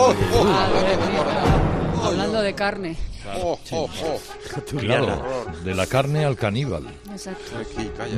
Madre mía. Hablando de carne. Claro, de la carne al caníbal. Exacto. Aquí, calla.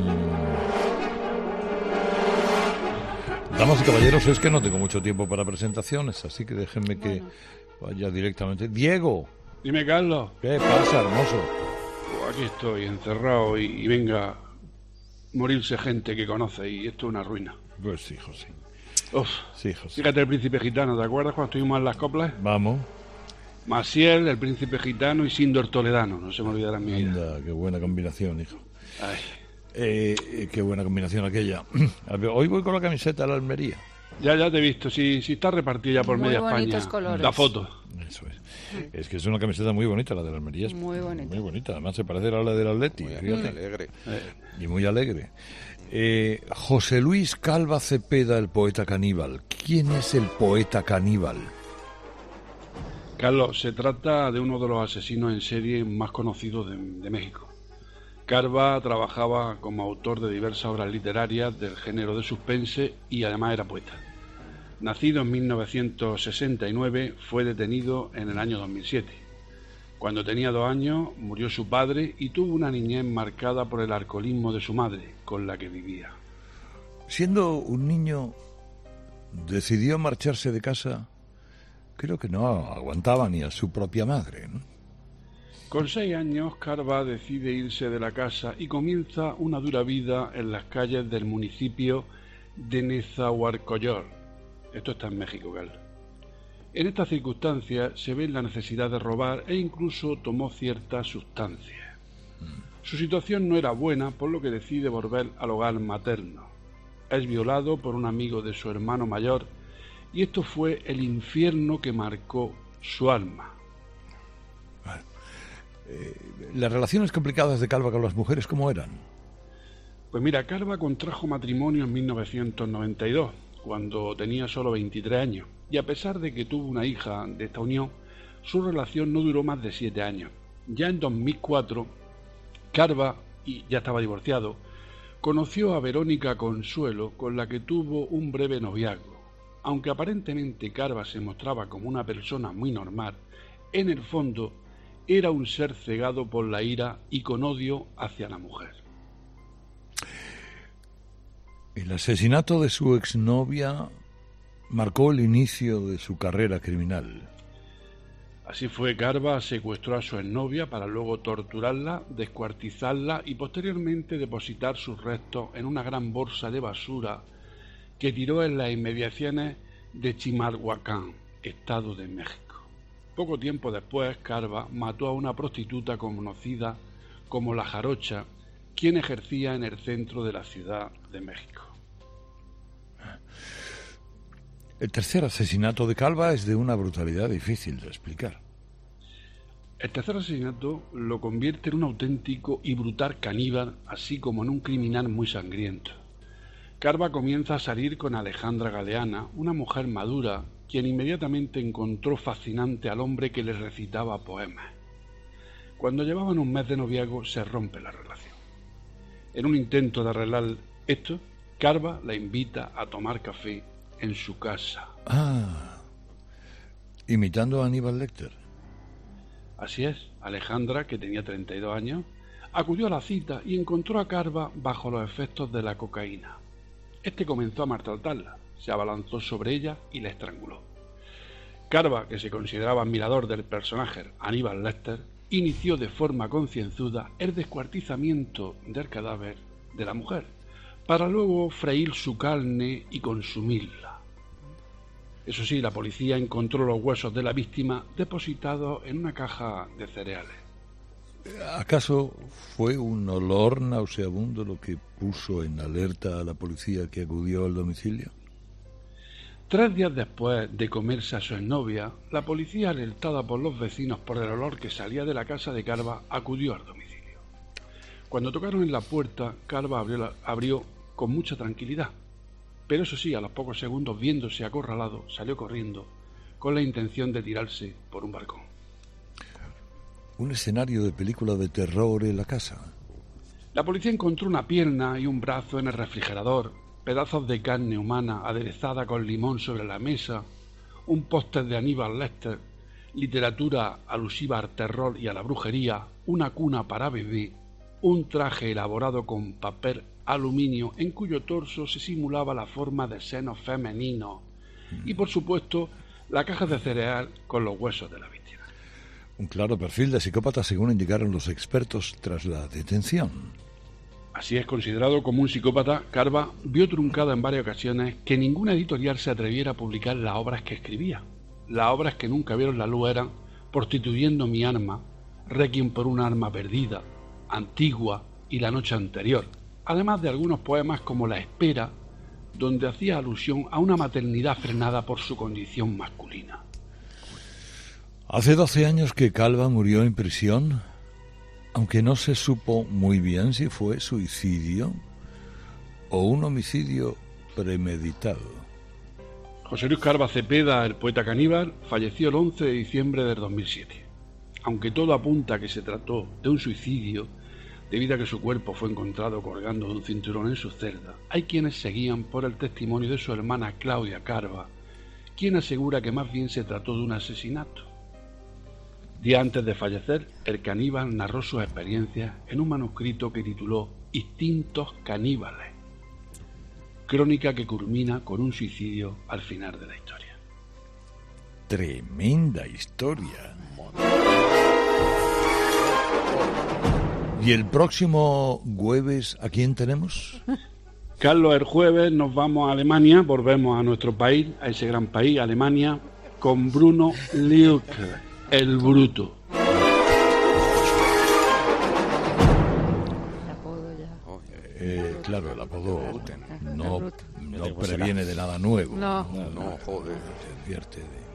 Damas y caballeros, es que no tengo mucho tiempo para presentaciones, así que déjenme que vaya directamente. Diego, Dime, Carlos. ¿qué pasa, hermoso? Pues aquí estoy, encerrado y venga, morirse gente que conoce y esto es una ruina. Pues sí, José. Uf. Sí, José. Fíjate el príncipe gitano, ¿te acuerdas cuando estuvimos en las coplas? Vamos. Maciel, el príncipe gitano y Síndor Toledano, no se me olvidará en mi vida. Anda, qué buena combinación, hijo. Ay. Qué buena combinación aquella. A ver, hoy voy con la camiseta de la Almería. Ya te he visto, si está repartida ya por Muy media bonitos España. colores. La foto. Eso es. Es que es una camiseta muy bonita la de la Almería. Es Muy bonita. Muy bonita. Además se parece a la del Atleti. Muy Fíjate. alegre. Y muy alegre. José Luis Calva Cepeda, el poeta caníbal. ¿Quién es el poeta caníbal? Carlos, se trata de uno de los asesinos en serie más conocidos de México. Calva trabajaba como autor de diversas obras literarias del género de suspense y además era poeta. Nacido en 1969, fue detenido en el año 2007. Cuando tenía 2 años, murió su padre y tuvo una niñez marcada por el alcoholismo de su madre, con la que vivía. Siendo un niño, decidió marcharse de casa. Creo que no aguantaba ni a su propia madre, ¿no? Con 6 años, Calva decide irse de la casa y comienza una dura vida en las calles del municipio de Nezahualcóyotl. Esto está en México, Carlos. En estas circunstancias se ve la necesidad de robar e incluso tomó ciertas sustancias. Su situación no era buena, por lo que decide volver al hogar materno. Es violado por un amigo de su hermano mayor y esto fue el infierno que marcó su alma. Las relaciones complicadas de Calva con las mujeres, ¿cómo eran? Pues mira, Calva contrajo matrimonio en 1992, cuando tenía solo 23 años, y a pesar de que tuvo una hija de esta unión, su relación no duró más de 7 años. Ya en 2004, Calva, y ya estaba divorciado, conoció a Verónica Consuelo, con la que tuvo un breve noviazgo. Aunque aparentemente Calva se mostraba como una persona muy normal, en el fondo era un ser cegado por la ira y con odio hacia la mujer. El asesinato de su exnovia marcó el inicio de su carrera criminal. Así fue, Calva secuestró a su exnovia para luego torturarla, descuartizarla y posteriormente depositar sus restos en una gran bolsa de basura que tiró en las inmediaciones de Chimalhuacán, Estado de México. Poco tiempo después, Calva mató a una prostituta conocida como La Jarocha, quien ejercía en el centro de la Ciudad de México. El tercer asesinato de Calva es de una brutalidad difícil de explicar. El tercer asesinato lo convierte en un auténtico y brutal caníbal, así como en un criminal muy sangriento. Calva comienza a salir con Alejandra Galeana, una mujer madura, quien inmediatamente encontró fascinante al hombre que le recitaba poemas. Cuando llevaban un mes de noviazgo, se rompe la relación. En un intento de arreglar esto, Calva la invita a tomar café en su casa. Imitando a Aníbal Lecter. Así es, Alejandra, que tenía 32 años, acudió a la cita y encontró a Calva bajo los efectos de la cocaína. Este comenzó a maltratarla, se abalanzó sobre ella y la estranguló. Calva, que se consideraba admirador del personaje Aníbal Lecter, inició de forma concienzuda el descuartizamiento del cadáver de la mujer, para luego freír su carne y consumirla. Eso sí, la policía encontró los huesos de la víctima depositados en una caja de cereales. ¿Acaso fue un olor nauseabundo lo que puso en alerta a la policía que acudió al domicilio? 3 días después de comerse a su exnovia, la policía, alertada por los vecinos por el olor que salía de la casa de Calva, acudió al domicilio. Cuando tocaron en la puerta, Calva abrió con mucha tranquilidad, pero eso sí, a los pocos segundos, viéndose acorralado, salió corriendo con la intención de tirarse por un balcón. Un escenario de película de terror en la casa. La policía encontró una pierna y un brazo en el refrigerador, pedazos de carne humana aderezada con limón sobre la mesa, un póster de Aníbal Lecter, literatura alusiva al terror y a la brujería, una cuna para bebé, un traje elaborado con papel aluminio en cuyo torso se simulaba la forma de senos femeninos y, por supuesto, la caja de cereal con los huesos de la víctima. Un claro perfil de psicópata, según indicaron los expertos tras la detención. Así es, considerado como un psicópata, Carva vio truncada en varias ocasiones que ninguna editorial se atreviera a publicar las obras que escribía. Las obras que nunca vieron la luz eran Prostituyendo mi alma, Requiem por un alma perdida, Antigua y La noche anterior, además de algunos poemas como La espera, donde hacía alusión a una maternidad frenada por su condición masculina. Hace 12 años que Calva murió en prisión, aunque no se supo muy bien si fue suicidio o un homicidio premeditado. José Luis Carva Cepeda, el poeta caníbal, falleció el 11 de diciembre del 2007. Aunque todo apunta a que se trató de un suicidio, debido a que su cuerpo fue encontrado colgando de un cinturón en su celda, hay quienes se guían por el testimonio de su hermana Claudia Carva, quien asegura que más bien se trató de un asesinato. Días antes de fallecer, el caníbal narró sus experiencias en un manuscrito que tituló Instintos caníbales, crónica que culmina con un suicidio al final de la historia. Tremenda historia. ¿Y el próximo jueves a quién tenemos? Carlos, el jueves nos vamos a Alemania, volvemos a nuestro país, a ese gran país, Alemania, con Bruno Lilke, el bruto. El apodo ya. Claro, el apodo no previene de nada nuevo. No. Se advierte de...